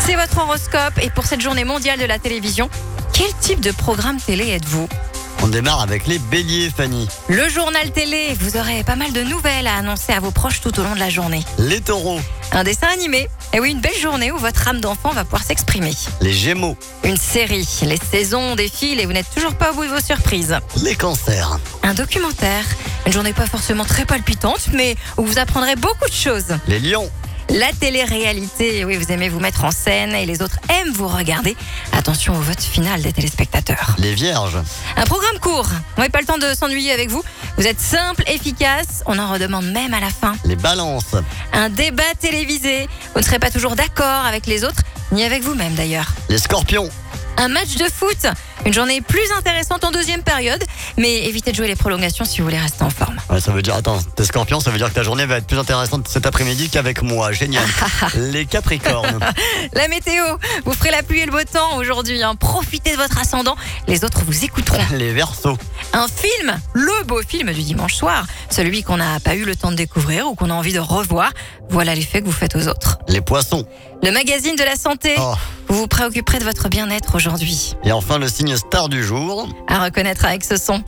C'est votre horoscope et pour cette journée mondiale de la télévision, quel type de programme télé êtes-vous ? On démarre avec les béliers, Fanny. Le journal télé, vous aurez pas mal de nouvelles à annoncer à vos proches tout au long de la journée. Les taureaux, Un dessin animé, et oui, une belle journée où votre âme d'enfant va pouvoir s'exprimer. les gémeaux, Une série, les saisons défilent et vous n'êtes toujours pas au bout de vos surprises. les cancers, Un documentaire, une journée pas forcément très palpitante, mais où vous apprendrez beaucoup de choses. les lions, La télé-réalité, oui, vous aimez vous mettre en scène et les autres aiment vous regarder. Attention au vote final des téléspectateurs. les vierges, Un programme court, on n'a pas le temps de s'ennuyer avec vous. Vous êtes simple, efficace, on en redemande même à la fin. les balances, Un débat télévisé, vous ne serez pas toujours d'accord avec les autres, ni avec vous-même d'ailleurs. les scorpions, Un match de foot, une journée plus intéressante en deuxième période, mais évitez de jouer les prolongations si vous voulez rester en forme. Ouais, ça veut dire, attends, t'es scorpion, ça veut dire que ta journée va être plus intéressante cet après-midi qu'avec moi, génial. Les capricornes, La météo, vous ferez la pluie et le beau temps aujourd'hui, hein. Profitez de votre ascendant, les autres vous écouteront. les verseaux, Un film, le beau film du dimanche soir, celui qu'on n'a pas eu le temps de découvrir ou qu'on a envie de revoir, voilà l'effet que vous faites aux autres. les poissons, Le magazine de la santé, oh. vous vous préoccuperez de votre bien-être aujourd'hui. Et enfin le signe star du jour, À reconnaître avec ce son.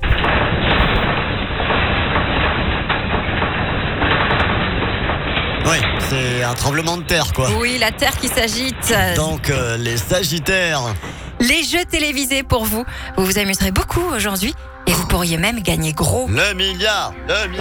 ouais, c'est un tremblement de terre quoi. Oui, la terre qui s'agite. Donc les sagittaires, Les jeux télévisés pour vous. Vous vous amuserez beaucoup aujourd'hui et vous pourriez même gagner gros. le milliard,